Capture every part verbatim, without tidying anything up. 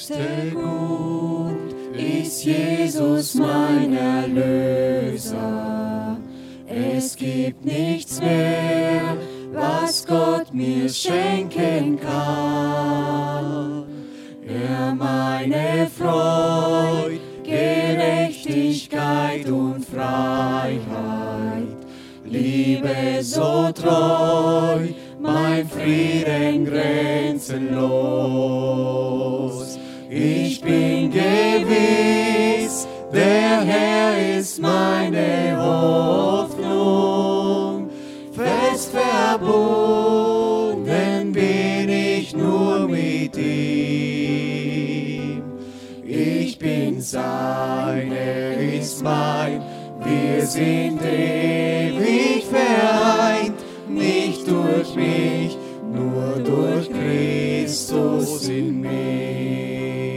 höchste Gut ist Jesus mein Erlöser. Es gibt nichts mehr, was Gott mir schenken kann. Er meine Freude, Gerechtigkeit und Freiheit, Liebe so treu, mein Frieden grenzenlos. Ich bin gewiss, der Herr ist meine Hoffnung. Fest verbunden bin ich nur mit ihm. Ich bin sein, er ist mein, wir sind ewig vereint, nicht durch mich, nur durch Christus in mir.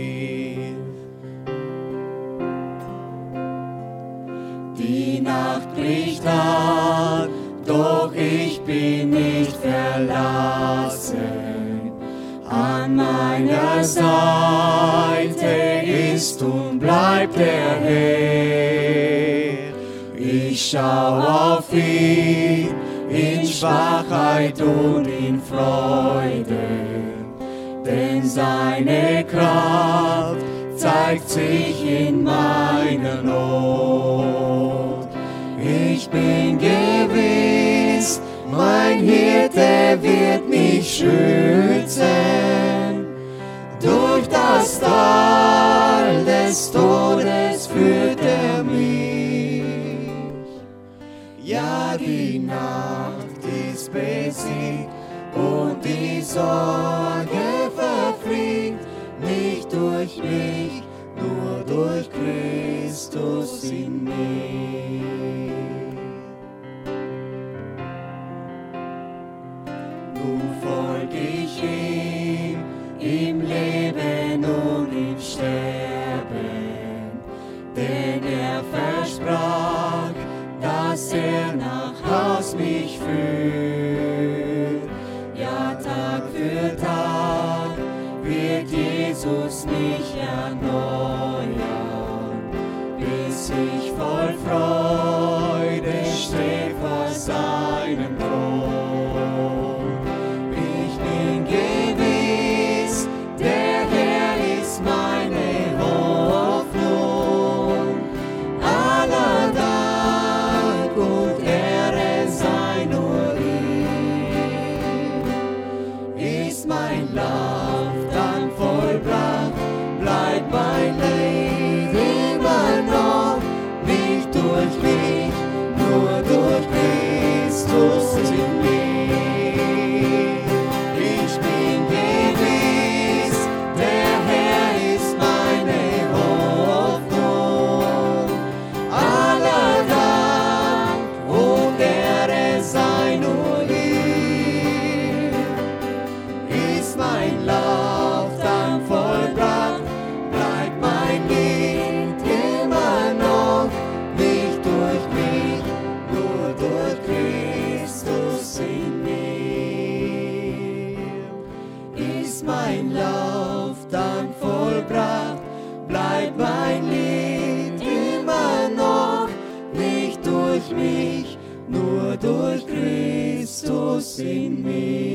Die Nacht bricht an, doch ich bin nicht verlassen. An meiner Seite ist und bleibt der Herr. Ich schau auf ihn in Schwachheit und in Freude, denn seine Kraft zeigt sich in meiner Not. Ich bin gewiss, mein Hirte wird mich schützen, durch das Tal des Todes führt er mich. Ja, die Nacht ist besiegt und die Sorge verfliegt, nicht durch mich, nur durch Christus in mir. Nun folg ich ihm im Leben und im Sterben, denn er versprach, dass er nach Haus mich führt. Ja, Tag für Tag wird Jesus mich erneuern, bis ich voll Freude stehe vor seinem Thron. Ich bin gewiss, der Herr ist meine Hoffnung. Aller Dank und Ehre sei nur ihm. Ist mein Lauf dann vollbracht, bleibt mein Leben immer noch, nicht durch mich, nur durch Christus in mir. Ich bin gewiss, der Herr ist meine Hoffnung. Aller Dank und Ehre sei nur ihm. Ist mein Lauf dann vollbracht, bleibt mein Lied immer noch, nicht durch mich, nur durch Christus in mir. Ist mein Lauf dann vollbracht, bleibt mein Lied immer noch, nicht durch mich, nur durch Christus in mir.